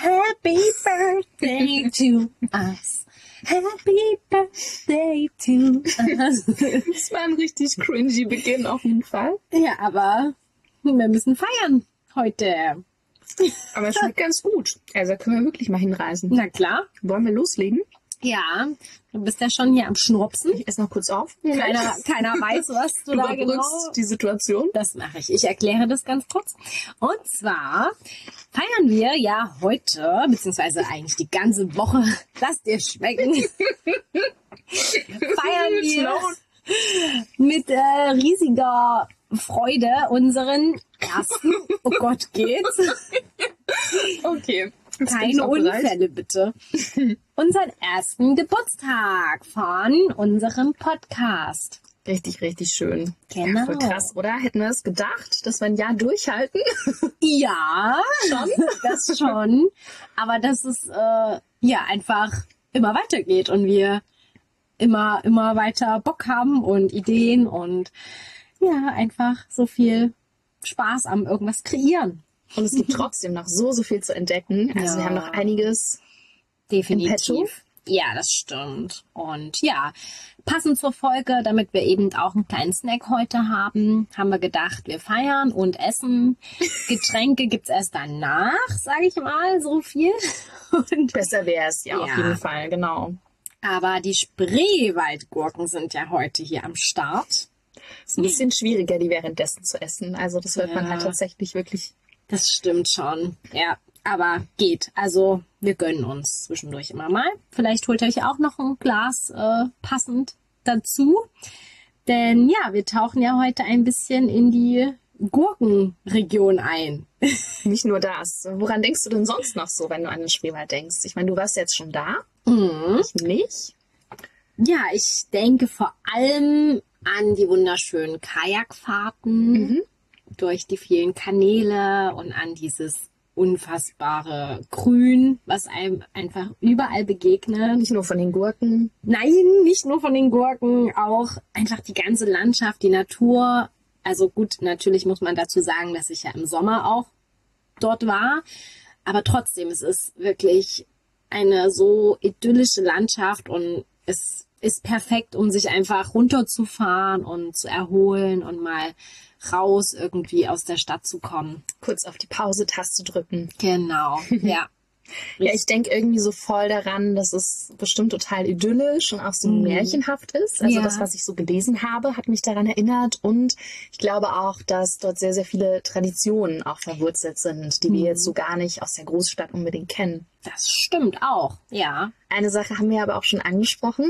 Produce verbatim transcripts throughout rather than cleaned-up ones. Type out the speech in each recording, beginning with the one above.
Happy Birthday to us. Happy Birthday to us. Das war ein richtig cringy Beginn auf jeden Fall. Ja, aber wir müssen feiern heute. Aber es schmeckt ganz gut. Also können wir wirklich mal hinreisen. Na klar. Wollen wir loslegen? Ja, du bist ja schon hier am Schnurpsen. Ich esse noch kurz auf. Keiner, keiner weiß, was du, Du da genau... überbrückst die Situation. Das mache ich. Ich erkläre das ganz kurz. Und zwar feiern wir ja heute, beziehungsweise eigentlich die ganze Woche, lass dir schmecken, feiern wir mit äh, riesiger Freude unseren ersten, oh Gott, geht's? Okay. Jetzt bin ich Keine auch bereit. Unfälle, bitte. Unseren ersten Geburtstag von unserem Podcast. Richtig, richtig schön. Genau. Ja, voll krass, oder? Hätten wir es gedacht, dass wir ein Jahr durchhalten? Ja, schon. Das schon. Aber dass es äh, ja einfach immer weitergeht und wir immer, immer weiter Bock haben und Ideen und ja, einfach so viel Spaß am irgendwas kreieren. Und es gibt trotzdem noch so, so viel zu entdecken. Also Ja. wir haben noch einiges. Definitiv. Ja, das stimmt. Und ja, passend zur Folge, damit wir eben auch einen kleinen Snack heute haben, haben wir gedacht, wir feiern und essen. Getränke gibt's erst danach, sage ich mal, so viel. Und, Besser wäre es, ja, Ja. auf jeden Fall, genau. aber die Spreewaldgurken sind ja heute hier am Start. Ist ein bisschen schwieriger, die währenddessen zu essen. Also das hört man Ja. halt tatsächlich wirklich. Das stimmt schon. Ja, aber geht. Also wir gönnen uns zwischendurch immer mal. Vielleicht holt ihr euch auch noch ein Glas äh, passend dazu. Denn ja, wir tauchen ja heute ein bisschen in die Gurkenregion ein. Nicht nur das. Woran denkst du denn sonst noch so, wenn du an den Spreewald denkst? Ich meine, du warst jetzt schon da. Mhm. Ich nicht. Ja, ich denke vor allem an die wunderschönen Kajakfahrten Mhm. durch die vielen Kanäle und an dieses unfassbare Grün, was einem einfach überall begegnet. Nicht nur von den Gurken. Nein, nicht nur von den Gurken, auch einfach die ganze Landschaft, die Natur. Also gut, natürlich muss man dazu sagen, dass ich ja im Sommer auch dort war. Aber trotzdem, es ist wirklich eine so idyllische Landschaft und es ist perfekt, um sich einfach runterzufahren und zu erholen und mal raus irgendwie aus der Stadt zu kommen. Kurz auf die Pause-Taste drücken. Genau, ja. Ja, ich denke irgendwie so voll daran, dass es bestimmt total idyllisch und auch so Mhm. märchenhaft ist. Also Ja. das, was ich so gelesen habe, hat mich daran erinnert. Und ich glaube auch, dass dort sehr, sehr viele Traditionen auch verwurzelt sind, die wir Mhm. jetzt so gar nicht aus der Großstadt unbedingt kennen. Das stimmt auch, ja. Eine Sache haben wir aber auch schon angesprochen,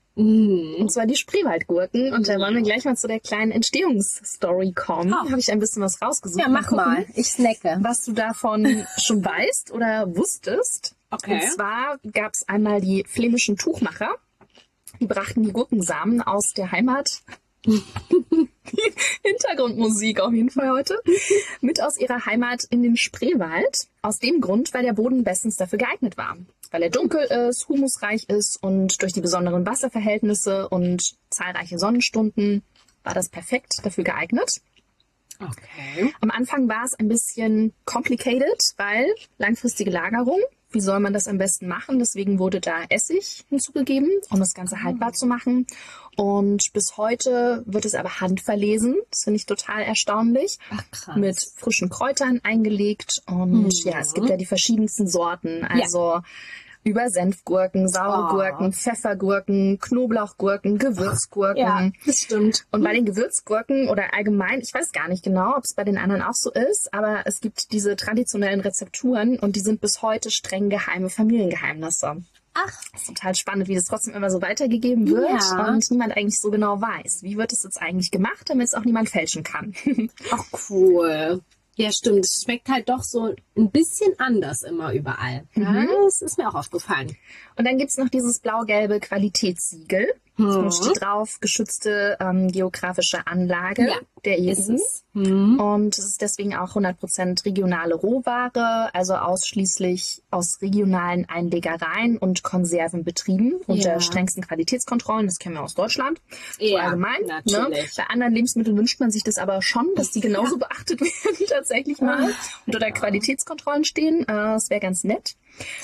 Mhm. und zwar die Spreewaldgurken. Und da wollen wir gleich mal zu der kleinen Entstehungsstory kommen. Oh. Da habe ich ein bisschen was rausgesucht. Ja, mach gucken, mal. Ich snacke. was du davon schon weißt oder wusstest. Okay. Und zwar gab es einmal die flämischen Tuchmacher. Die brachten die Gurkensamen aus der Heimat. Hintergrundmusik auf jeden Fall heute. Mit aus ihrer Heimat in den Spreewald. Aus dem Grund, weil der Boden bestens dafür geeignet war. Weil er dunkel ist, humusreich ist und durch die besonderen Wasserverhältnisse und zahlreiche Sonnenstunden war das perfekt dafür geeignet. Okay. Am Anfang war es ein bisschen complicated, weil langfristige Lagerung. Wie soll man das am besten machen? Deswegen wurde da Essig hinzugegeben, um das Ganze haltbar zu machen. Und bis heute wird es aber handverlesen. Das finde ich total erstaunlich. Ach, krass. Mit frischen Kräutern eingelegt. Und Mhm. ja, es gibt ja die verschiedensten Sorten. Also über Senfgurken, saure Oh. Gurken, Pfeffergurken, Knoblauchgurken, Gewürzgurken. Ja, das stimmt. Und bei den Gewürzgurken oder allgemein, ich weiß gar nicht genau, ob es bei den anderen auch so ist, aber es gibt diese traditionellen Rezepturen und die sind bis heute streng geheime Familiengeheimnisse. Ach, Das ist total spannend, wie das trotzdem immer so weitergegeben wird Ja. und niemand eigentlich so genau weiß. Wie wird es jetzt eigentlich gemacht, damit es auch niemand fälschen kann? ach cool. Ja, stimmt. Es schmeckt halt doch so ein bisschen anders immer überall. Ja, das ist mir auch aufgefallen. Und dann gibt's noch dieses blau-gelbe Qualitätssiegel. Mhm. Da steht drauf, geschützte ähm, geografische Anlage Ja, der E U. Ist es. Mhm. Und es ist deswegen auch hundert Prozent regionale Rohware, also ausschließlich aus regionalen Einlegereien und Konserven betrieben unter Ja. strengsten Qualitätskontrollen. Das kennen wir aus Deutschland. So Ja, allgemein. Ne? natürlich. Bei anderen Lebensmitteln wünscht man sich das aber schon, dass die genauso beachtet werden tatsächlich mal und unter Qualitätskontrollen stehen. Äh, Das wäre ganz nett.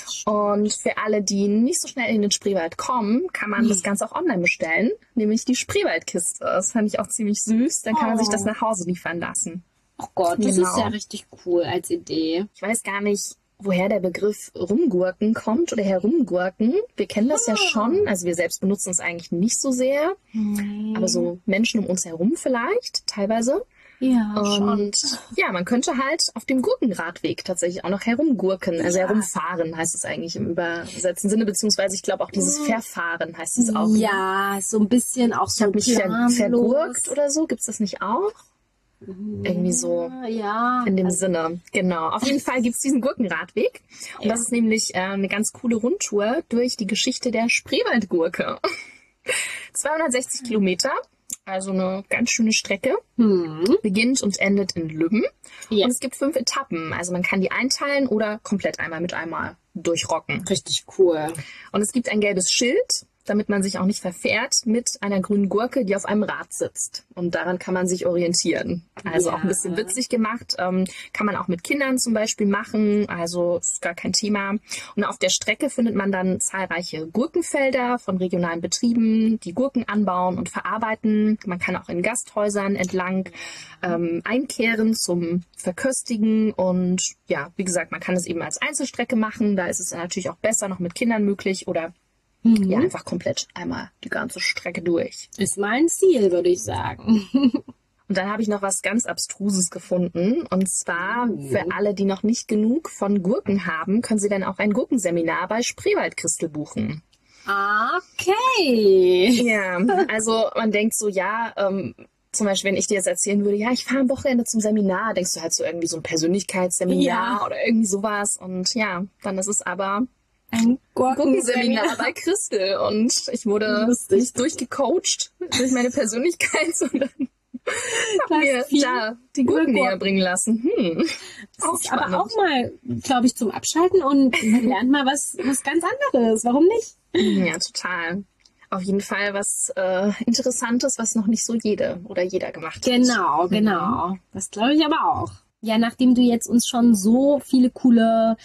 Und für alle, die nicht so schnell in den Spreewald kommen, kann man das Ganze auch online bestellen, nämlich die Spreewaldkiste. Das fand ich auch ziemlich süß. Dann kann man sich das nach Hause liefern lassen. Oh Gott, das Genau. ist ja richtig cool als Idee. Ich weiß gar nicht, woher der Begriff Rumgurken kommt oder Herumgurken. Wir kennen das ja schon. Also wir selbst benutzen es eigentlich nicht so sehr. Aber so Menschen um uns herum vielleicht, teilweise. Ja, Und ja, man könnte halt auf dem Gurkenradweg tatsächlich auch noch herumgurken. Also herumfahren heißt es eigentlich im übersetzten Sinne, beziehungsweise ich glaube auch dieses Verfahren heißt es auch. Ja, so ein bisschen auch Ich so habe mich ver planlos. vergurkt oder so. Gibt's das nicht auch? Irgendwie so Ja, in dem Sinne. Genau. Auf jeden Fall gibt's diesen Gurkenradweg. Und Ja. das ist nämlich äh, eine ganz coole Rundtour durch die Geschichte der Spreewaldgurke. zweihundertsechzig Kilometer. Also eine ganz schöne Strecke. hm. Beginnt und endet in Lübben. Ja. Und es gibt fünf Etappen. Also man kann die einteilen oder komplett einmal mit einmal durchrocken. Richtig cool. Und es gibt ein gelbes Schild, damit man sich auch nicht verfährt, mit einer grünen Gurke, die auf einem Rad sitzt. Und daran kann man sich orientieren. Also Ja. auch ein bisschen witzig gemacht. Ähm, kann man auch mit Kindern zum Beispiel machen. Also ist gar kein Thema. Und auf der Strecke findet man dann zahlreiche Gurkenfelder von regionalen Betrieben, die Gurken anbauen und verarbeiten. Man kann auch in Gasthäusern entlang ähm, einkehren zum Verköstigen. Und ja, wie gesagt, man kann es eben als Einzelstrecke machen. Da ist es dann natürlich auch besser noch mit Kindern möglich oder ja, einfach komplett einmal die ganze Strecke durch. Ist mein Ziel, würde ich sagen. Und dann habe ich noch was ganz Abstruses gefunden. Und zwar für alle, die noch nicht genug von Gurken haben, können sie dann auch ein Gurkenseminar bei Spreewaldchrystal buchen. Okay. Ja, also man denkt so, ja, ähm, zum Beispiel, wenn ich dir jetzt erzählen würde, ja, ich fahre am Wochenende zum Seminar, denkst du halt so irgendwie so ein Persönlichkeitsseminar Ja. oder irgendwie sowas. Und ja, dann ist es aber Ein Gurkenseminar bei Christel und ich wurde Lustig. nicht durchgecoacht durch meine Persönlichkeit, sondern hab Das mir viel da die Gurken näher bringen lassen. Hm. Das Auch ist aber spannend. auch mal, glaube ich, zum Abschalten und man lernt mal was, was ganz anderes. Warum nicht? Ja, total. Auf jeden Fall was äh, Interessantes, was noch nicht so jede oder jeder gemacht hat. Genau, genau. Das glaube ich aber auch. Ja, nachdem du jetzt uns schon so viele coole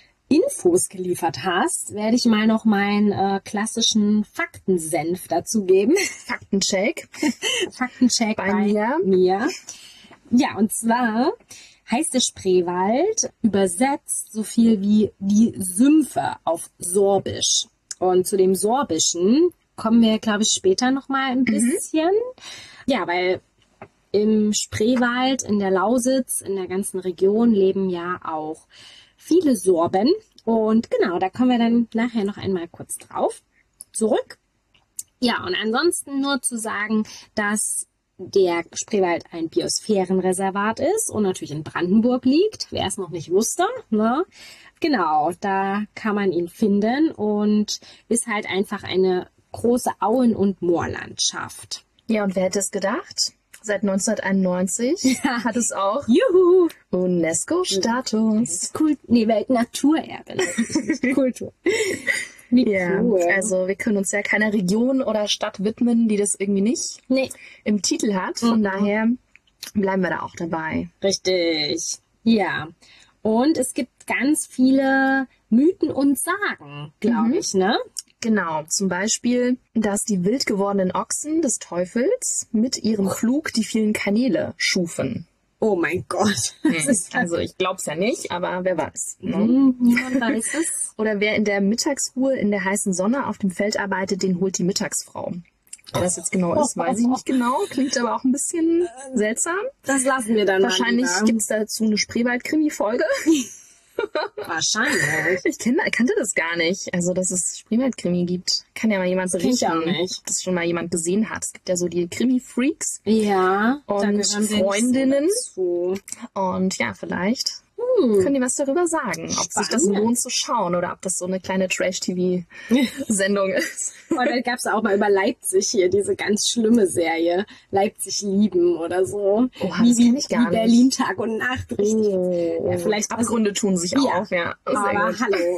Infos geliefert hast, werde ich mal noch meinen äh, klassischen Faktensenf dazu geben. Faktencheck. Faktencheck Bei bei, mir. mir. Ja, und zwar heißt der Spreewald übersetzt so viel wie die Sümpfe auf Sorbisch. Und zu dem Sorbischen kommen wir, glaube ich, später noch mal ein bisschen. Ja, weil im Spreewald, in der Lausitz, in der ganzen Region leben ja auch viele Sorben. Und genau, da kommen wir dann nachher noch einmal kurz drauf zurück. Ja, und ansonsten nur zu sagen, dass der Spreewald ein Biosphärenreservat ist und natürlich in Brandenburg liegt, wer es noch nicht wusste. Ne? Genau, da kann man ihn finden und ist halt einfach eine große Auen- und Moorlandschaft. Ja, und wer hätte es gedacht? Seit neunzehnhunderteinundneunzig hat es auch Juhu! UNESCO-Status. Kult, nee, Weltnaturerbe. Kultur. Wie Ja, cool. also wir können uns ja keiner Region oder Stadt widmen, die das irgendwie nicht Nee, im Titel hat. Von Mhm. daher bleiben wir da auch dabei. richtig. Ja. Und es gibt ganz viele Mythen und Sagen, glaube Mhm. ich, ne? Genau, zum Beispiel, dass die wild gewordenen Ochsen des Teufels mit ihrem Flug die vielen Kanäle schufen. Oh mein Gott. Das ist Also ich glaub's ja nicht, aber wer weiß. Ne? Hm, niemand weiß es. Oder wer in der Mittagsruhe in der heißen Sonne auf dem Feld arbeitet, den holt die Mittagsfrau. Wer das jetzt genau ist, weiß ich nicht genau. Klingt aber auch ein bisschen seltsam. Das lassen wir dann Wahrscheinlich mal lieber. gibt's dazu eine Spreewald-Krimi-Folge. Wahrscheinlich. Ich kenn, kannte das gar nicht. Also, dass es Spreewald-Krimi gibt. Kann ja mal jemand kenn ich berichten, auch nicht. dass schon mal jemand gesehen hat. Es gibt ja so die Krimi-Freaks Ja. Und da gehören wir Freundinnen. nicht so dazu. und ja, vielleicht Hm. Können die was darüber sagen? Ob sich das lohnt zu schauen oder ob das so eine kleine Trash-T V-Sendung ist. Und dann gab es auch mal über Leipzig hier diese ganz schlimme Serie. Leipzig lieben oder so. Oha, das kenn ich gar wie nicht. Berlin Tag und Nacht. Richtig. Oh. Ja, vielleicht Abgründe tun sich Ja. auf, ja. Sehr Aber gut. hallo.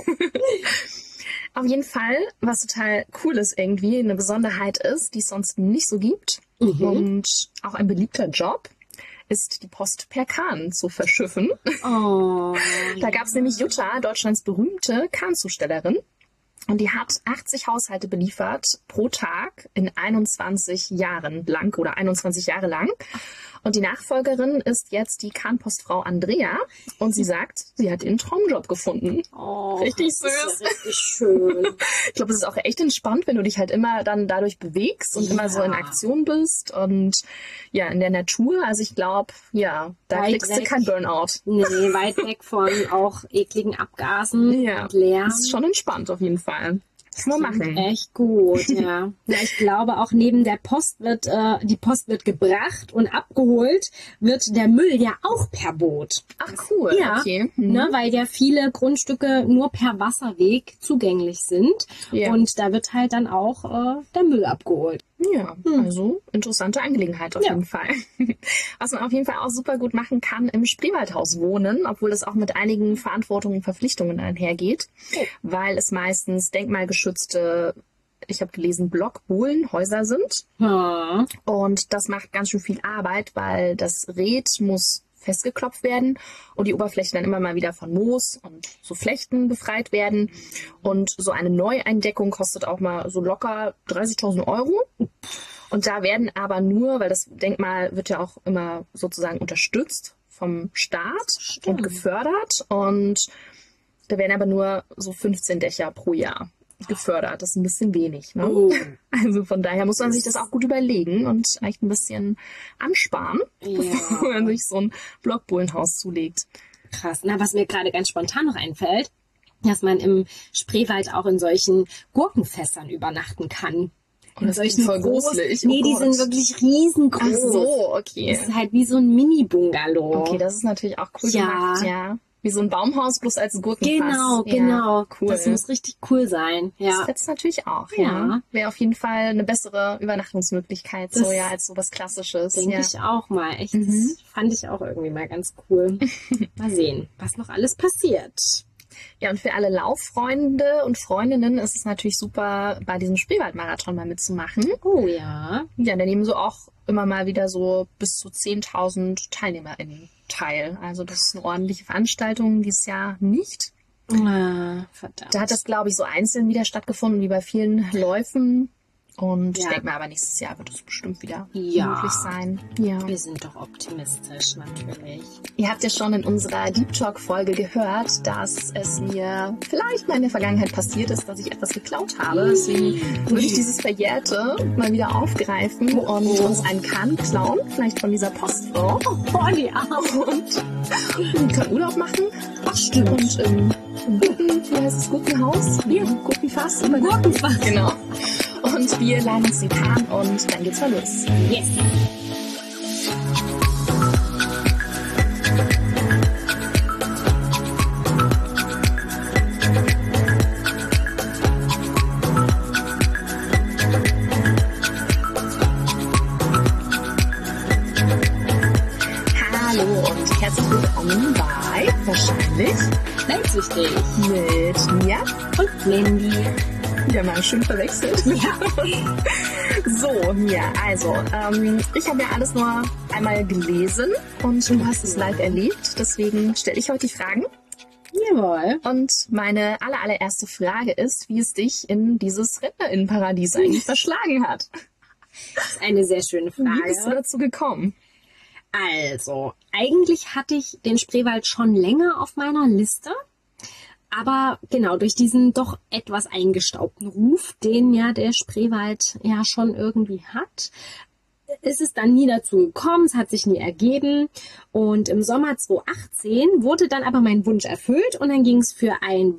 Auf jeden Fall, was total cool ist irgendwie, eine Besonderheit ist, die es sonst nicht so gibt Mhm. und auch ein beliebter Job, ist die Post per Kahn zu verschiffen. Oh. Da gab es nämlich Jutta, Deutschlands berühmte Kahnzustellerin. Und die hat achtzig Haushalte beliefert pro Tag in einundzwanzig Jahren lang oder einundzwanzig Jahre lang. Und die Nachfolgerin ist jetzt die Kahnpostfrau Andrea. Und sie sagt, sie hat ihren Traumjob gefunden. Oh, Richtig das ist süß. ja richtig schön. Ich glaube, es ist auch echt entspannt, wenn du dich halt immer dann dadurch bewegst und Ja. immer so in Aktion bist und ja, in der Natur. Also ich glaube, ja, da Weit kriegst du weg. kein Burnout. Nee, weit weg von auch ekligen Abgasen Ja, und Lärm. das ist schon entspannt auf jeden Fall. Das mal machen. Echt gut, ja. Ja, ich glaube auch neben der Post wird, äh, die Post wird gebracht und abgeholt, wird der Müll ja auch per Boot. Ach cool, Ja, okay. Mhm. ne, weil ja viele Grundstücke nur per Wasserweg zugänglich sind. Ja. Und da wird halt dann auch äh, der Müll abgeholt. Ja, also interessante Angelegenheit auf Ja. jeden Fall. Was man auf jeden Fall auch super gut machen kann, im Spreewaldhaus wohnen, obwohl das auch mit einigen Verantwortungen und Verpflichtungen einhergeht, weil es meistens denkmalgeschützte, ich habe gelesen, Blockbohlenhäuser sind. Ja. Und das macht ganz schön viel Arbeit, weil das Rät muss festgeklopft werden und die Oberfläche dann immer mal wieder von Moos und so Flechten befreit werden. Und so eine Neueindeckung kostet auch mal so locker dreißigtausend Euro. Und da werden aber nur, weil das Denkmal wird ja auch immer sozusagen unterstützt vom Staat Stimmt. und gefördert. Und da werden aber nur so fünfzehn Dächer pro Jahr gefördert. Das ist ein bisschen wenig. Ne? Oh. Also von daher muss man sich das auch gut überlegen und echt ein bisschen ansparen, Ja. bevor man sich so ein Blockbohlenhaus zulegt. Krass. Na, was mir gerade ganz spontan noch einfällt, dass man im Spreewald auch in solchen Gurkenfässern übernachten kann. In das klingt voll groß- gruselig. Oh Nee, die Gott. sind wirklich riesengroß. Ach so, okay. Das ist halt wie so ein Mini-Bungalow. Okay, das ist natürlich auch cool Ja. gemacht, ja. Wie so ein Baumhaus, bloß als Gurkenfass. Genau, ja, genau. Cool. Das muss richtig cool sein. Das Ja. fetzt natürlich auch, ja. Ja. Wäre auf jeden Fall eine bessere Übernachtungsmöglichkeit, so Das ja, als sowas Klassisches. Denke ja. ich auch mal. Echt, Mhm. das fand ich auch irgendwie mal ganz cool. Mal sehen, was noch alles passiert. Ja, und für alle Lauffreunde und Freundinnen ist es natürlich super, bei diesem Spreewaldmarathon mal mitzumachen. Oh ja. Ja, da nehmen so auch immer mal wieder so bis zu zehntausend TeilnehmerInnen teil. Also das ist eine ordentliche Veranstaltung, dieses Jahr nicht. Ah, verdammt. Da hat das, glaube ich, so einzeln wieder stattgefunden, wie bei vielen Läufen. Und ich Ja. denke mal, aber nächstes Jahr wird es bestimmt wieder Ja. möglich sein. Ja. Wir sind doch optimistisch, natürlich. Ihr habt ja schon in unserer Deep Talk-Folge gehört, dass es mir vielleicht mal in der Vergangenheit passiert ist, dass ich etwas geklaut habe. Deswegen würde ich dieses Verjährte mal wieder aufgreifen und uns einen Kahn klauen, vielleicht von dieser Postfrau. Oh, die Arme. Und einen kleinen Urlaub machen. Ach, stimmt. Und im, im Gurken, wie heißt es, Gurkenhaus? Ja. Gurkenfass. Gurkenfass. Genau. Und wir laden uns den Kahn und dann geht's mal los. Yes. Hallo und herzlich willkommen bei wahrscheinlich Weltsüchtig. mit Mia. Und Mandy. Ja, mal schön verwechselt. Ja. So, Mia, also, ähm, ich habe ja alles nur einmal gelesen und du hast es live erlebt. Deswegen stelle ich heute die Fragen. Jawohl. Und meine aller, allererste Frage ist, wie es dich in dieses Rentnerinnenparadies eigentlich verschlagen hat. Das ist eine sehr schöne Wie bist du Frage. dazu gekommen? Also, eigentlich hatte ich den Spreewald schon länger auf meiner Liste. Aber genau, durch diesen doch etwas eingestaubten Ruf, den ja der Spreewald ja schon irgendwie hat, ist es dann nie dazu gekommen, es hat sich nie ergeben. Und im Sommer zweitausendachtzehn wurde dann aber mein Wunsch erfüllt und dann ging es für einen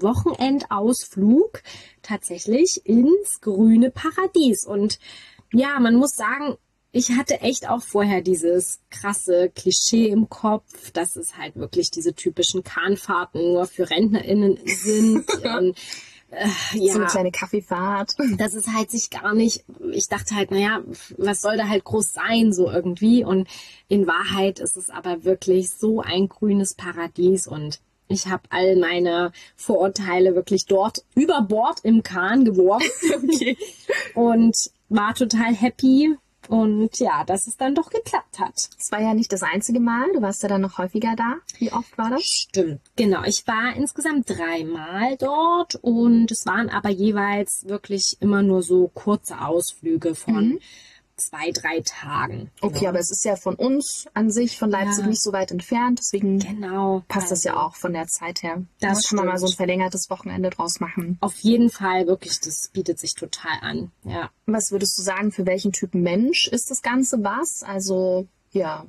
Wochenendausflug tatsächlich ins grüne Paradies. Und ja, man muss sagen, ich hatte echt auch vorher dieses krasse Klischee im Kopf, dass es halt wirklich diese typischen Kahnfahrten nur für RentnerInnen sind. Und, äh, ja, So eine kleine Kaffeefahrt. das ist halt sich gar nicht, ich dachte halt, naja, was soll da halt groß sein, so irgendwie. Und in Wahrheit ist es aber wirklich so ein grünes Paradies und ich habe all meine Vorurteile wirklich dort über Bord im Kahn geworfen. Okay. Und war total happy. Und ja, dass es dann doch geklappt hat. Es war ja nicht das einzige Mal. Du warst ja dann noch häufiger da. Wie oft war das? Stimmt. Genau, ich war insgesamt dreimal dort und es waren aber jeweils wirklich immer nur so kurze Ausflüge von mhm. zwei, drei Tagen. Okay, ja. Aber es ist ja von uns an sich, von Leipzig, ja. nicht so weit entfernt. Deswegen genau, passt also, das ja auch von der Zeit her. Das da kann man mal so ein verlängertes Wochenende draus machen. Auf jeden Fall, wirklich, das bietet sich total an. Ja. Was würdest du sagen, für welchen Typ Mensch ist das Ganze was? Also, ja.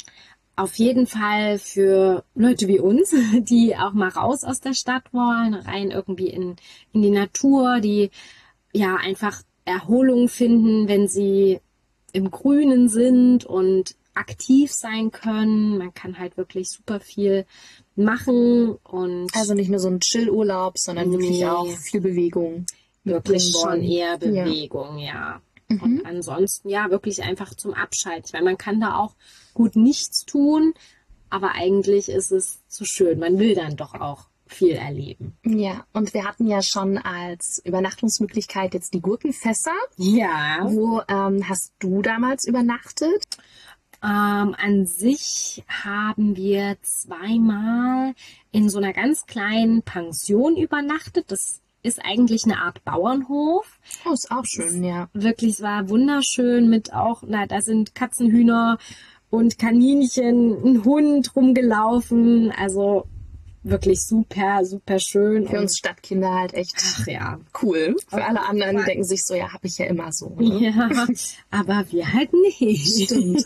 Auf jeden Fall für Leute wie uns, die auch mal raus aus der Stadt wollen, rein irgendwie in, in die Natur, die ja einfach Erholung finden, wenn sie im Grünen sind und aktiv sein können. Man kann halt wirklich super viel machen und also nicht nur so ein Chill-Urlaub, sondern nee, wirklich auch viel Bewegung. Wirklich schon eher Bewegung, ja. ja. Und mhm. ansonsten ja wirklich einfach zum Abschalten. Ich meine, man kann da auch gut nichts tun, aber eigentlich ist es so schön. Man will dann doch auch viel erleben. Ja, und wir hatten ja schon als Übernachtungsmöglichkeit jetzt die Gurkenfässer. Ja. Wo ähm, hast du damals übernachtet? Ähm, an sich haben wir zweimal in so einer ganz kleinen Pension übernachtet. Das ist eigentlich eine Art Bauernhof. Oh, ist auch schön, ja. Wirklich, es war wunderschön mit auch, na, da sind Katzen, Hühner und Kaninchen, ein Hund rumgelaufen. Also wirklich super, super schön. Für uns Stadtkinder halt echt ach, ja. cool. Für alle anderen, die denken sich so, ja, habe ich ja immer so. Ne? Ja, aber wir halt nicht. Stimmt.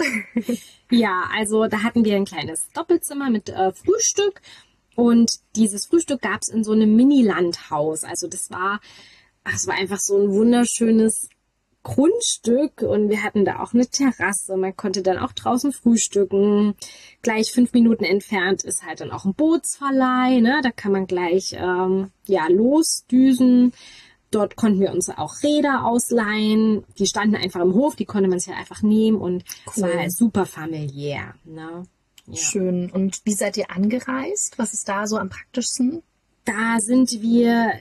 Ja, also da hatten wir ein kleines Doppelzimmer mit äh, Frühstück und dieses Frühstück gab es in so einem Mini-Landhaus. Also das war, ach, das war einfach so ein wunderschönes Grundstück und wir hatten da auch eine Terrasse. Man konnte dann auch draußen frühstücken. Gleich fünf Minuten entfernt ist halt dann auch ein Bootsverleih. Ne? Da kann man gleich ähm, ja losdüsen. Dort konnten wir uns auch Räder ausleihen. Die standen einfach im Hof, die konnte man sich einfach nehmen und cool. Es war halt super familiär. Ne? Ja. Schön. Und wie seid ihr angereist? Was ist da so am praktischsten? Da sind wir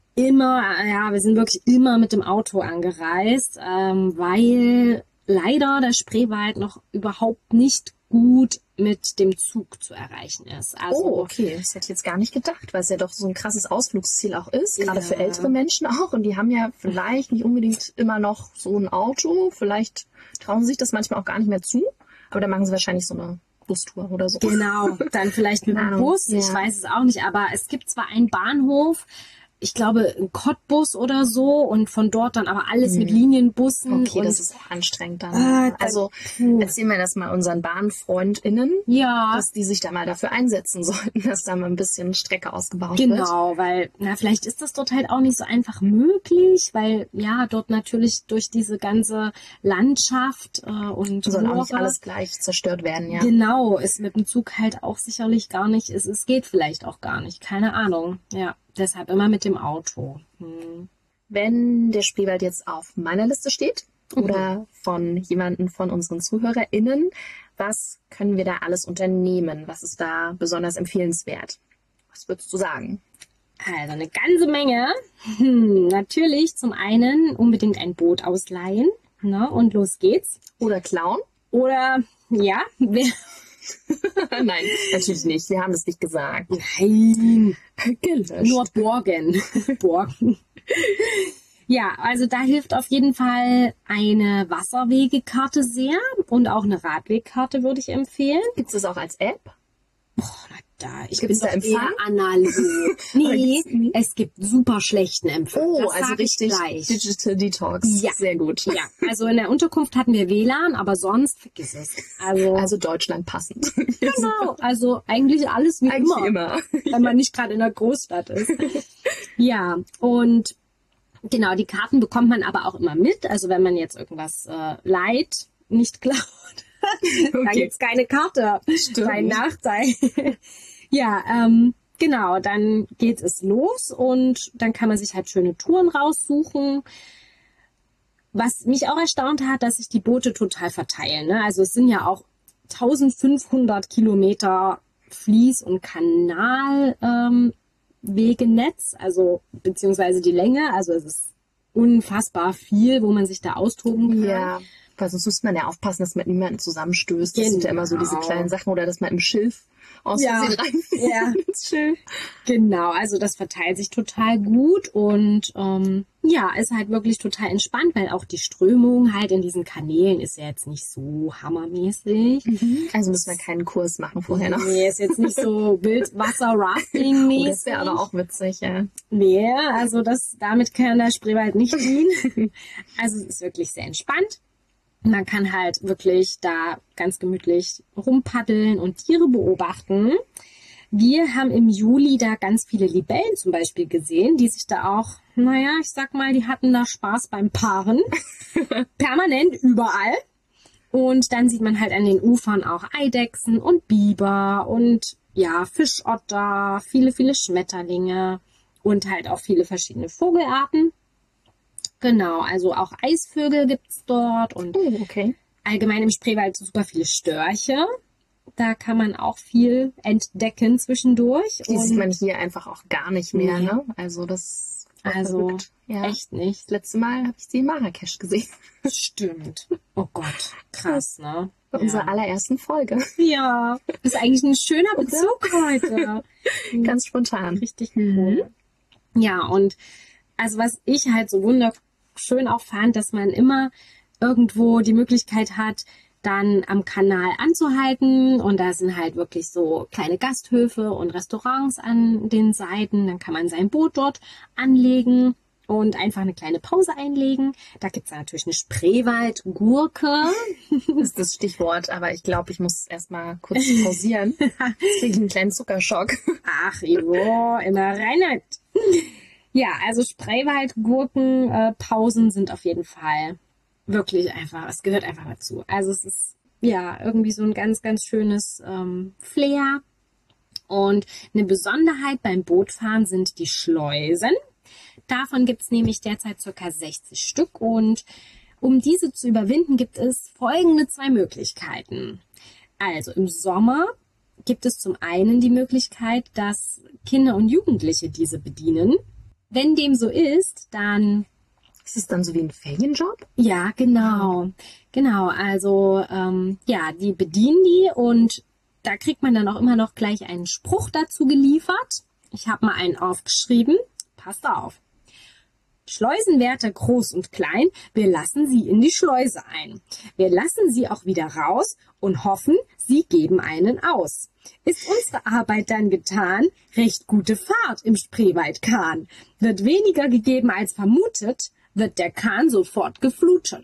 immer, ja, wir sind wirklich immer mit dem Auto angereist, ähm, weil leider der Spreewald noch überhaupt nicht gut mit dem Zug zu erreichen ist. Also, oh, okay. Das hätte ich jetzt gar nicht gedacht, weil es ja doch so ein krasses Ausflugsziel auch ist, gerade ja. für ältere Menschen auch. Und die haben ja vielleicht nicht unbedingt immer noch so ein Auto. Vielleicht trauen sie sich das manchmal auch gar nicht mehr zu. Aber dann machen sie wahrscheinlich so eine Bustour oder so. Genau, dann vielleicht mit dem Bus. Ja. Ich weiß es auch nicht. Aber es gibt zwar einen Bahnhof, ich glaube, in Cottbus oder so und von dort dann aber alles hm. mit Linienbussen. Okay, und das ist auch anstrengend dann. Äh, also puh. erzählen wir das mal unseren BahnfreundInnen, ja. dass die sich da mal dafür einsetzen sollten, dass da mal ein bisschen Strecke ausgebaut genau, wird. Genau, weil na vielleicht ist das dort halt auch nicht so einfach möglich, weil ja, dort natürlich durch diese ganze Landschaft äh, und soll Moore, auch nicht alles gleich zerstört werden, ja. Genau, ist mit dem Zug halt auch sicherlich gar nicht, es, es geht vielleicht auch gar nicht, keine Ahnung, ja. Deshalb immer mit dem Auto. Hm. Wenn der Spreewald jetzt auf meiner Liste steht mhm. oder von jemandem von unseren ZuhörerInnen, was können wir da alles unternehmen? Was ist da besonders empfehlenswert? Was würdest du sagen? Also eine ganze Menge. Hm, natürlich zum einen unbedingt ein Boot ausleihen, ne? Und los geht's. Oder klauen. Oder, ja, wer... Nein, natürlich nicht. Wir haben es nicht gesagt. Nein. Gelöscht. Nur borgen. Borgen. Ja, also da hilft auf jeden Fall eine Wasserwegekarte sehr und auch eine Radwegkarte würde ich empfehlen. Gibt es das auch als App? Boah, na da, ich Gibt's bin da doch eher analog. Nee, es gibt super schlechten Empfang. Oh, das also richtig Digital Detox. Ja. Sehr gut. Ja, also in der Unterkunft hatten wir W L A N, aber sonst vergiss es. Also, also Deutschland passend. Genau, also eigentlich alles wie eigentlich immer, immer. wenn man nicht gerade in der Großstadt ist. Ja, und genau, die Karten bekommt man aber auch immer mit. Also wenn man jetzt irgendwas äh, leiht, nicht klaut. Da Okay. gibt's keine Karte. Stimmt. Ein Nachteil. Ja, ähm, genau, dann geht es los und dann kann man sich halt schöne Touren raussuchen. Was mich auch erstaunt hat, dass sich die Boote total verteilen. Ne? Also es sind ja auch eintausendfünfhundert Kilometer Fließ- und Kanalwegenetz, ähm, Wegenetz, also beziehungsweise die Länge. Also es ist unfassbar viel, wo man sich da austoben kann. Ja, weil sonst muss man ja aufpassen, dass man niemanden zusammenstößt. Das sind ja immer so diese Genau. kleinen Sachen. Oder dass man im Schilf aus Ja, Versehen reinfällt ja. ins Schilf. Genau, also das verteilt sich total gut und ähm, ja, ist halt wirklich total entspannt, weil auch die Strömung halt in diesen Kanälen ist ja jetzt nicht so hammermäßig. Also müssen wir keinen Kurs machen vorher noch. Nee, ist jetzt nicht so Oh, Wildwasser-Rafting-mäßig. das wäre aber auch witzig, ja. Nee, also das, damit kann der Spreewald nicht dienen. Also es ist wirklich sehr entspannt. Man kann halt wirklich da ganz gemütlich rumpaddeln und Tiere beobachten. Wir haben im Juli da ganz viele Libellen zum Beispiel gesehen, die sich da auch, naja, ich sag mal, die hatten da Spaß beim Paaren. Permanent überall. Und dann sieht man halt an den Ufern auch Eidechsen und Biber und ja, Fischotter, viele, viele Schmetterlinge und halt auch viele verschiedene Vogelarten. Genau, also auch Eisvögel gibt's dort und Oh, okay. allgemein im Spreewald super viele Störche. Da kann man auch viel entdecken zwischendurch. Die sieht Und man hier einfach auch gar nicht mehr, Nee. ne? Also das war also verrückt. Ja. echt nicht. Das letzte Mal habe ich sie in Marrakesch gesehen. Stimmt. Oh Gott, krass, ne? Bei Ja. unserer allerersten Folge. Ja, ist eigentlich ein schöner Bezug heute. Ganz spontan. Richtig cool. Ja, und also was ich halt so wunderschön auch fand, dass man immer irgendwo die Möglichkeit hat, dann am Kanal anzuhalten und da sind halt wirklich so kleine Gasthöfe und Restaurants an den Seiten. Dann kann man sein Boot dort anlegen und einfach eine kleine Pause einlegen. Da gibt's natürlich eine Spreewaldgurke. Das ist das Stichwort, aber ich glaube, ich muss erstmal kurz pausieren. Jetzt kriege ich einen kleinen Zuckerschock. Ach, Ivo, immer rein. Ja, also Spreewaldgurken, äh, Pausen sind auf jeden Fall wirklich einfach, es gehört einfach dazu. Also es ist ja irgendwie so ein ganz, ganz schönes ähm, Flair. Und eine Besonderheit beim Bootfahren sind die Schleusen. Davon gibt es nämlich derzeit ca. sechzig Stück und um diese zu überwinden, gibt es folgende zwei Möglichkeiten. Also im Sommer gibt es zum einen die Möglichkeit, dass Kinder und Jugendliche diese bedienen. Wenn dem so ist, dann Ist es dann so wie ein Ferienjob? ja, genau. Genau, also ähm, ja, die bedienen die und da kriegt man dann auch immer noch gleich einen Spruch dazu geliefert. Ich habe mal einen aufgeschrieben. Passt auf. Schleusenwärter groß und klein, wir lassen sie in die Schleuse ein. Wir lassen sie auch wieder raus und hoffen, sie geben einen aus. Ist unsere Arbeit dann getan, recht gute Fahrt im Spreewaldkahn. Wird weniger gegeben als vermutet, wird der Kahn sofort geflutet.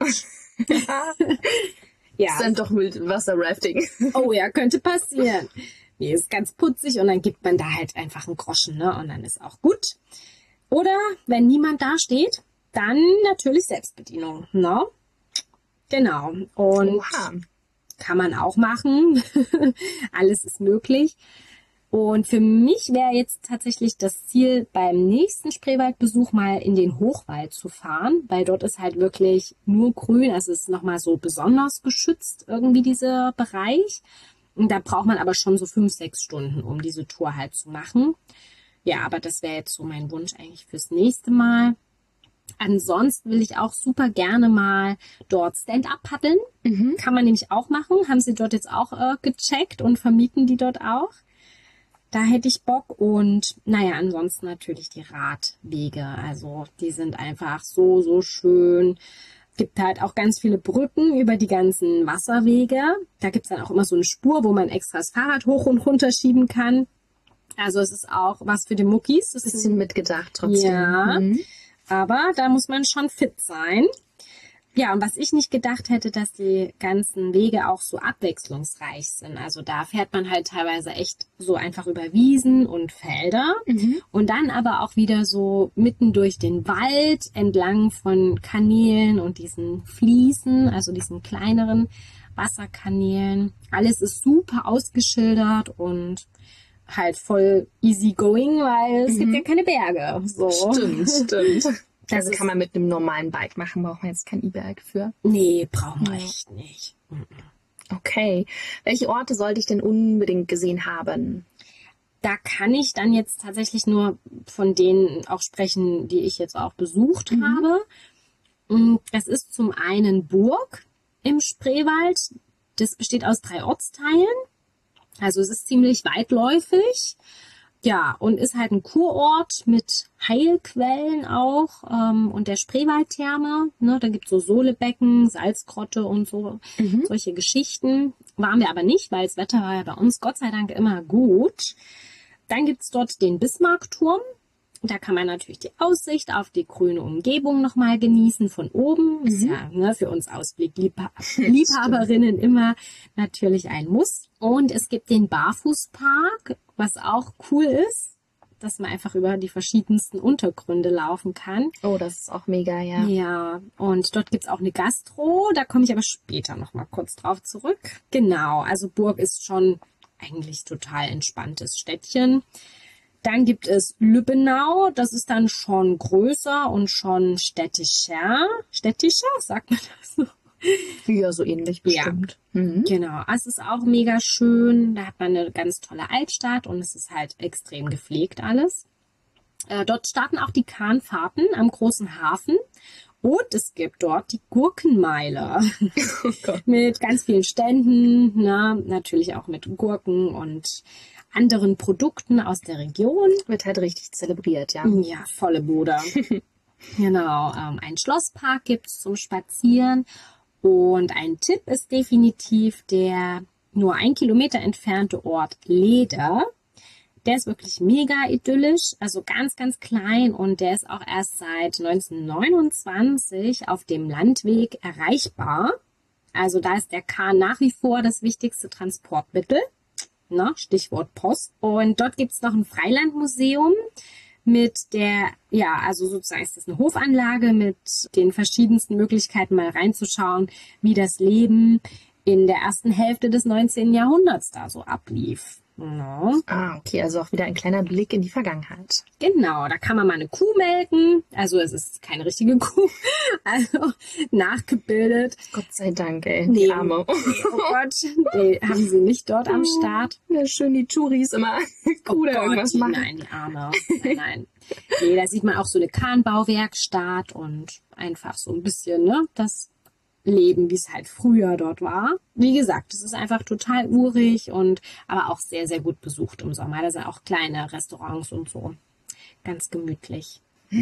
Ja. Ist dann doch mit Wasserrafting. Oh ja, könnte passieren. Nee, ist ganz putzig und dann gibt man da halt einfach einen Groschen, ne? Und dann ist auch gut. Oder wenn niemand da steht, dann natürlich Selbstbedienung, ne? Genau. Und Oha. kann man auch machen. Alles ist möglich. Und für mich wäre jetzt tatsächlich das Ziel, beim nächsten Spreewaldbesuch mal in den Hochwald zu fahren, weil dort ist halt wirklich nur grün, also es ist nochmal so besonders geschützt irgendwie dieser Bereich. Und da braucht man aber schon so fünf, sechs Stunden, um diese Tour halt zu machen. Ja, aber das wäre jetzt so mein Wunsch eigentlich fürs nächste Mal. Ansonsten will ich auch super gerne mal dort Stand-up paddeln. Mhm. Kann man nämlich auch machen. Haben sie dort jetzt auch äh, gecheckt und vermieten die dort auch. Da hätte ich Bock und naja, ansonsten natürlich die Radwege. Also die sind einfach so, so schön. Gibt halt auch ganz viele Brücken über die ganzen Wasserwege. Da gibt's dann auch immer so eine Spur, wo man extra das Fahrrad hoch und runter schieben kann. Also es ist auch was für die Muckis. Das ist Bisschen mitgedacht trotzdem. ja, Mhm. aber da muss man schon fit sein. Ja, und was ich nicht gedacht hätte, dass die ganzen Wege auch so abwechslungsreich sind. Also da fährt man halt teilweise echt so einfach über Wiesen und Felder Mhm. und dann aber auch wieder so mitten durch den Wald entlang von Kanälen und diesen Fließen, also diesen kleineren Wasserkanälen. Alles ist super ausgeschildert und halt voll easy going, weil es Mhm. gibt ja keine Berge. So. Stimmt, stimmt. Das Also ist- kann man mit einem normalen Bike machen, braucht man jetzt kein E-Bike für. Nee, brauchen wir Ja. echt nicht. Okay. Welche Orte sollte ich denn unbedingt gesehen haben? Da kann ich dann jetzt tatsächlich nur von denen auch sprechen, die ich jetzt auch besucht Mhm. habe. Mm, Das ist zum einen Burg im Spreewald. Das besteht aus drei Ortsteilen. Also es ist ziemlich weitläufig. Ja, und ist halt ein Kurort mit Heilquellen auch ähm, und der Spreewaldtherme. Ne, da gibt's so Sohlebecken, Salzgrotte und so Mhm. solche Geschichten. Waren wir aber nicht, weil das Wetter war ja bei uns Gott sei Dank immer gut. Dann gibt's dort den Bismarckturm. Da kann man natürlich die Aussicht auf die grüne Umgebung nochmal genießen von oben. Ist ja ne, für uns Ausblickliebhaberinnen immer natürlich ein Muss. Und es gibt den Barfußpark, was auch cool ist, dass man einfach über die verschiedensten Untergründe laufen kann. Oh, das ist auch mega, ja. Ja, und dort gibt's auch eine Gastro. Da komme ich aber später nochmal kurz drauf zurück. Genau, also Burg ist schon eigentlich total entspanntes Städtchen. Dann gibt es Lübbenau, das ist dann schon größer und schon städtischer. Städtischer, sagt man das so? Ja, so ähnlich bestimmt. Mhm. Genau, es ist auch mega schön. Da hat man eine ganz tolle Altstadt und es ist halt extrem gepflegt alles. Äh, dort starten auch die Kahnfahrten am großen Hafen. Und es gibt dort die Gurkenmeile Oh Gott. mit ganz vielen Ständen, na, natürlich auch mit Gurken und anderen Produkten aus der Region. Wird halt richtig zelebriert, ja. Ja, volle Bude. Genau, ähm, einen Schlosspark gibt's zum Spazieren. Und ein Tipp ist definitiv der nur ein Kilometer entfernte Ort Leder. Der ist wirklich mega idyllisch, also ganz, ganz klein und der ist auch erst seit neunzehnhundertneunundzwanzig auf dem Landweg erreichbar. Also da ist der Kahn nach wie vor das wichtigste Transportmittel. Ne? Stichwort Post. Und dort gibt's noch ein Freilandmuseum mit der, ja, also sozusagen ist das eine Hofanlage mit den verschiedensten Möglichkeiten mal reinzuschauen, wie das Leben in der ersten Hälfte des neunzehnten Jahrhunderts da so ablief. No. Ah, okay, also auch wieder ein kleiner Blick in die Vergangenheit. Genau, da kann man mal eine Kuh melken. Also es ist keine richtige Kuh, also nachgebildet. Gott sei Dank, ey, Nee. die Arme. Oh Gott, nee, haben sie nicht dort am Start. Ja, schön die Touris immer cool Oh irgendwas Gott, machen. Nein, die Arme. Nein, nein. Nee, da sieht man auch so eine Kahnbauwerkstatt und einfach so ein bisschen, ne, das Leben, wie es halt früher dort war. Wie gesagt, es ist einfach total urig und aber auch sehr, sehr gut besucht im Sommer. Da sind auch kleine Restaurants und so. Ganz gemütlich.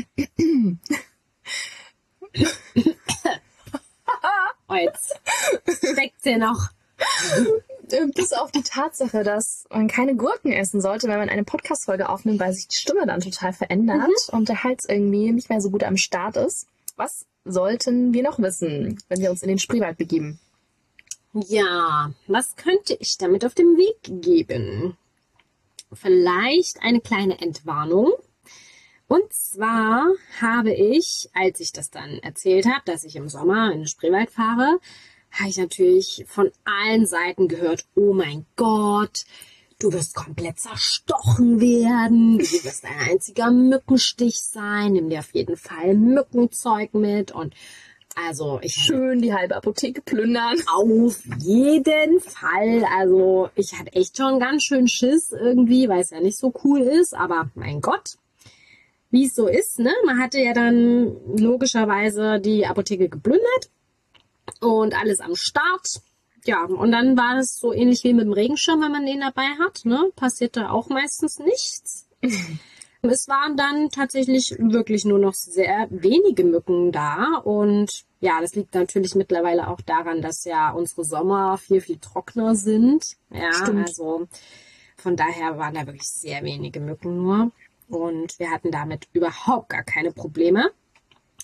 Oh, jetzt steckt sie noch. Äh, Bis auf die Tatsache, dass man keine Gurken essen sollte, wenn man eine Podcast-Folge aufnimmt, weil sich die Stimme dann total verändert und der Hals irgendwie nicht mehr so gut am Start ist. Was sollten wir noch wissen, wenn wir uns in den Spreewald begeben? Ja, was könnte ich damit auf den Weg geben? Vielleicht eine kleine Entwarnung. Und zwar habe ich, als ich das dann erzählt habe, dass ich im Sommer in den Spreewald fahre, habe ich natürlich von allen Seiten gehört, oh mein Gott, du wirst komplett zerstochen werden, du wirst ein einziger Mückenstich sein, nimm dir auf jeden Fall Mückenzeug mit und also ich Schön die halbe Apotheke plündern. auf jeden Fall. Also ich hatte echt schon ganz schön Schiss irgendwie, weil es ja nicht so cool ist. Aber mein Gott, wie es so ist, ne? Man hatte ja dann logischerweise die Apotheke geplündert und alles am Start. Ja, und dann war es so ähnlich wie mit dem Regenschirm, wenn man den dabei hat. Ne? Passierte auch meistens nichts. Es waren dann tatsächlich wirklich nur noch sehr wenige Mücken da und ja, das liegt natürlich mittlerweile auch daran, dass ja unsere Sommer viel, viel trockener sind. Ja, Stimmt. also von daher waren da wirklich sehr wenige Mücken nur und wir hatten damit überhaupt gar keine Probleme.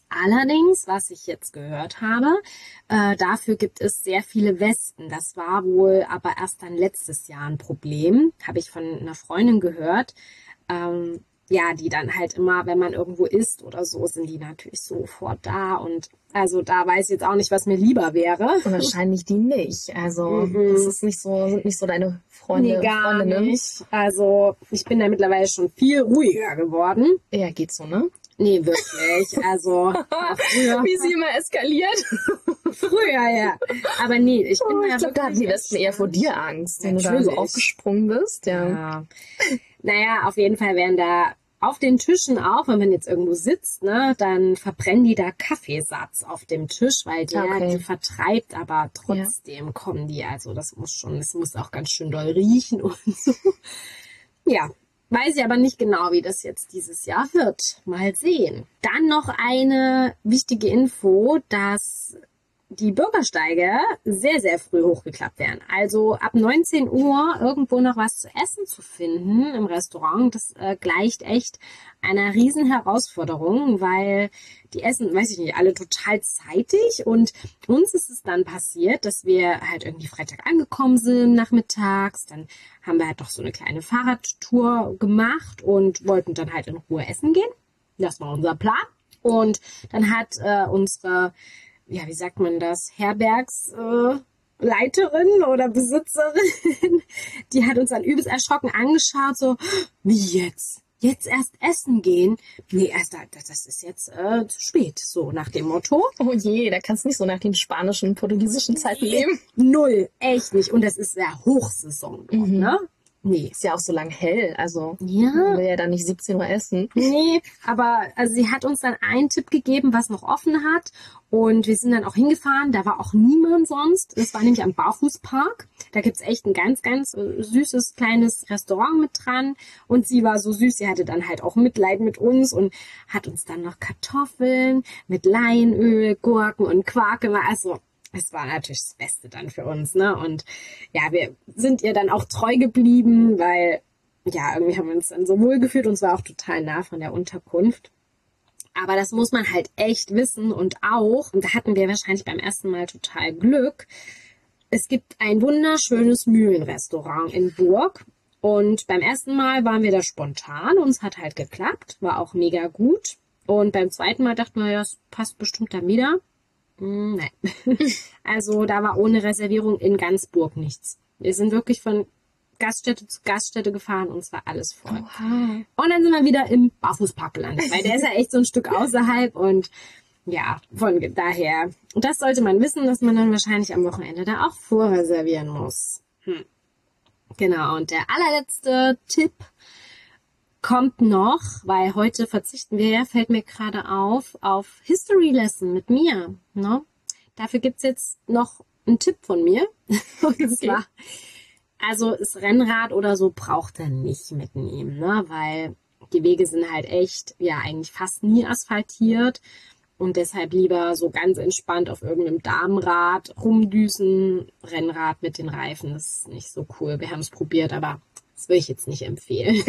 Allerdings, was ich jetzt gehört habe, äh, dafür gibt es sehr viele Westen. Das war wohl aber erst dann letztes Jahr ein Problem, habe ich von einer Freundin gehört. Ähm, ja, die dann halt immer, wenn man irgendwo isst oder so, sind die natürlich sofort da. Und also da weiß ich jetzt auch nicht, was mir lieber wäre. Wahrscheinlich die nicht. Also Mhm. das ist nicht so, sind nicht so deine Freunde, Nee, gar Freundinnen. nicht. Also ich bin da mittlerweile schon viel ruhiger geworden. Ja, geht so, ne? Nee, wirklich. Also früher, Wie sie immer eskaliert. früher, ja. Aber nee, ich bin Oh, da ich glaube, da hatten die wirklich Wespen eher vor dir Angst, wenn du da so Natürlich. aufgesprungen bist. Ja. Ja. Naja, auf jeden Fall werden da auf den Tischen auch, wenn man jetzt irgendwo sitzt, ne, dann verbrennen die da Kaffeesatz auf dem Tisch, weil der Okay. die vertreibt, aber trotzdem kommen die, also das muss schon, das muss auch ganz schön doll riechen und so. Ja, weiß ich aber nicht genau, wie das jetzt dieses Jahr wird. Mal sehen. Dann noch eine wichtige Info, dass die Bürgersteige sehr, sehr früh hochgeklappt werden. Also ab neunzehn Uhr irgendwo noch was zu essen zu finden im Restaurant, das äh, gleicht echt einer riesen Herausforderung, weil die essen, weiß ich nicht, alle total zeitig und uns ist es dann passiert, dass wir halt irgendwie Freitag angekommen sind nachmittags, dann haben wir halt doch so eine kleine Fahrradtour gemacht und wollten dann halt in Ruhe essen gehen. Das war unser Plan. Und dann hat äh, unsere ja, wie sagt man das, Herbergsleiterin äh, Leiterin oder Besitzerin, die hat uns dann übelst erschrocken angeschaut, so, wie jetzt? Jetzt erst essen gehen? Nee, erst, das ist jetzt äh, zu spät, so nach dem Motto. Oh je, da kannst du nicht so nach den spanischen, portugiesischen Zeiten leben. Null, echt nicht. Und das ist ja Hochsaison, dort, Mhm. ne? Nee. Ist ja auch so lang hell, also Ja. man will ja dann nicht siebzehn Uhr essen. Nee, aber also sie hat uns dann einen Tipp gegeben, was noch offen hat. Und wir sind dann auch hingefahren. Da war auch niemand sonst. Das war nämlich am Barfußpark. Da gibt's echt ein ganz, ganz äh, süßes kleines Restaurant mit dran. Und sie war so süß. Sie hatte dann halt auch Mitleid mit uns und hat uns dann noch Kartoffeln mit Leinöl, Gurken und Quark gemacht. Also es war natürlich das Beste dann für uns, ne? Und ja, wir sind ihr dann auch treu geblieben, weil ja, irgendwie haben wir uns dann so wohl gefühlt und es war auch total nah von der Unterkunft. Aber das muss man halt echt wissen und auch, und da hatten wir wahrscheinlich beim ersten Mal total Glück, es gibt ein wunderschönes Mühlenrestaurant in Burg und beim ersten Mal waren wir da spontan und es hat halt geklappt, war auch mega gut. Und beim zweiten Mal dachten wir, ja, es passt bestimmt dann wieder. Mm, nein. Also da war ohne Reservierung in ganz Burg nichts. Wir sind wirklich von Gaststätte zu Gaststätte gefahren und es war alles voll. Oha. Und dann sind wir wieder im Barfußpark gelandet, weil der ist ja echt so ein Stück außerhalb und ja, von daher. Und das sollte man wissen, dass man dann wahrscheinlich am Wochenende da auch vorreservieren muss. Hm. Genau, und der allerletzte Tipp kommt noch, weil heute verzichten wir ja, fällt mir gerade auf, auf History Lesson mit mir. Ne? Dafür gibt's jetzt noch einen Tipp von mir. Und zwar, also das Rennrad oder so braucht er nicht mitnehmen, ne? Weil die Wege sind halt echt, ja, eigentlich fast nie asphaltiert und deshalb lieber so ganz entspannt auf irgendeinem Damenrad rumdüsen. Rennrad mit den Reifen, das ist nicht so cool. Wir haben es probiert, aber das will ich jetzt nicht empfehlen.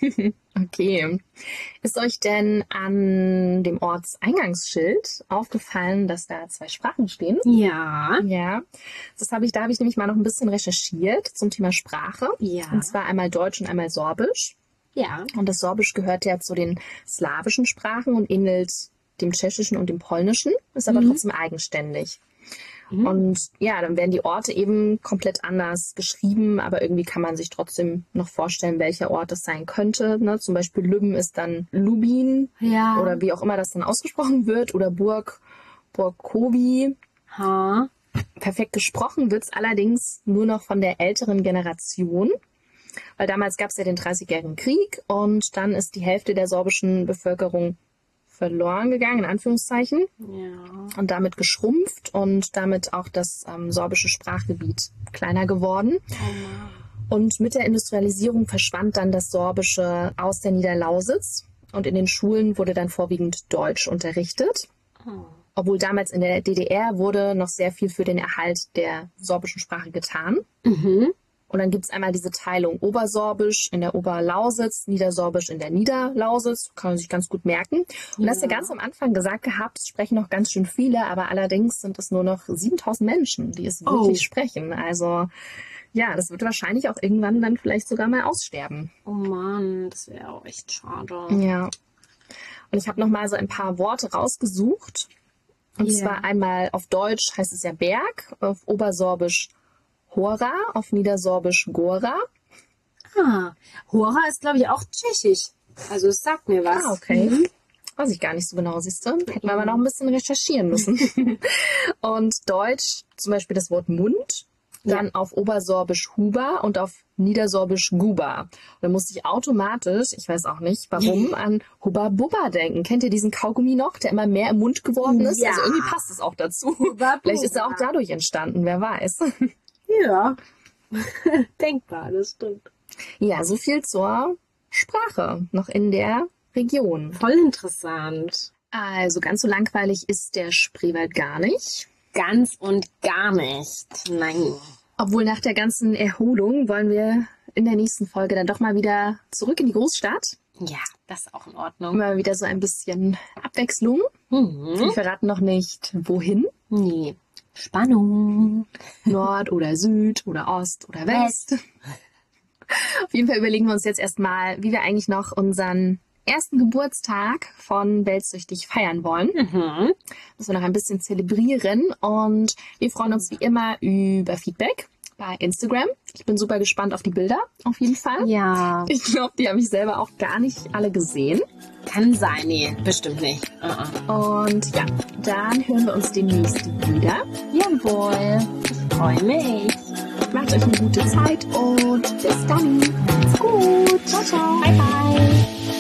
Okay. Ist euch denn an dem Ortseingangsschild aufgefallen, dass da zwei Sprachen stehen? Ja, Ja, das habe ich, da habe ich nämlich mal noch ein bisschen recherchiert zum Thema Sprache. Ja. Und zwar einmal Deutsch und einmal Sorbisch. ja. Und das Sorbisch gehört ja zu den slawischen Sprachen und ähnelt dem Tschechischen und dem Polnischen, ist aber trotzdem eigenständig. Und ja, dann werden die Orte eben komplett anders geschrieben, aber irgendwie kann man sich trotzdem noch vorstellen, welcher Ort es sein könnte. Ne? Zum Beispiel Lübben ist dann Lubin Ja. oder wie auch immer das dann ausgesprochen wird oder Burg, Burkowi. Ha. Perfekt gesprochen wird es allerdings nur noch von der älteren Generation, weil damals gab es ja den Dreißigjährigen Krieg und dann ist die Hälfte der sorbischen Bevölkerung verloren gegangen, in Anführungszeichen, Ja. und damit geschrumpft und damit auch das ähm, sorbische Sprachgebiet kleiner geworden. Und mit der Industrialisierung verschwand dann das Sorbische aus der Niederlausitz und in den Schulen wurde dann vorwiegend Deutsch unterrichtet. Oh. Obwohl damals in der D D R wurde noch sehr viel für den Erhalt der sorbischen Sprache getan. Mhm. Und dann gibt's einmal diese Teilung Obersorbisch in der Oberlausitz, Niedersorbisch in der Niederlausitz. Kann man sich ganz gut merken. Und Ja. hast du ganz am Anfang gesagt gehabt, es sprechen noch ganz schön viele, aber allerdings sind es nur noch siebentausend Menschen, die es wirklich Oh. sprechen. Also ja, das wird wahrscheinlich auch irgendwann dann vielleicht sogar mal aussterben. Oh Mann, das wäre auch echt schade. Ja. Und ich habe noch mal so ein paar Worte rausgesucht. Und Ja. zwar einmal auf Deutsch heißt es ja Berg, auf Obersorbisch Hora, auf Niedersorbisch Gora. Ah, Hora ist, glaube ich, auch tschechisch. Also es sagt mir was. Ah, okay. Mhm. Weiß ich gar nicht so genau, siehst du. Hätten wir aber noch ein bisschen recherchieren müssen. Und Deutsch, zum Beispiel das Wort Mund, dann Ja. auf Obersorbisch Huber und auf Niedersorbisch Guba. Und da musste ich automatisch, ich weiß auch nicht warum, an Hubba Bubba denken. Kennt ihr diesen Kaugummi noch, der immer mehr im Mund geworden ist? Ja. Also irgendwie passt es auch dazu. Hubba Vielleicht ist er auch Bubba. dadurch entstanden, wer weiß. Ja. Denkbar, das stimmt. Ja, so viel zur Sprache noch in der Region. Voll interessant. Also ganz so langweilig ist der Spreewald gar nicht. Ganz und gar nicht. Nein. Obwohl nach der ganzen Erholung wollen wir in der nächsten Folge dann doch mal wieder zurück in die Großstadt. Ja, das ist auch in Ordnung. Mal wieder so ein bisschen Abwechslung. Mhm. Wir verraten noch nicht, wohin. Nee. Spannung. Nord oder Süd oder Ost oder West. Auf jeden Fall überlegen wir uns jetzt erstmal, wie wir eigentlich noch unseren ersten Geburtstag von Weltsüchtig feiern wollen. Mhm. Müssen wir noch ein bisschen zelebrieren und wir freuen uns wie immer über Feedback bei Instagram. Ich bin super gespannt auf die Bilder, auf jeden Fall. Ja. Ich glaube, die habe ich selber auch gar nicht alle gesehen. Kann sein. Nee, bestimmt nicht. Uh-uh. Und ja, dann hören wir uns demnächst wieder. Jawohl. Ich freue mich. Macht euch eine gute Zeit und bis dann. Macht's gut. Ciao, ciao. Bye, bye.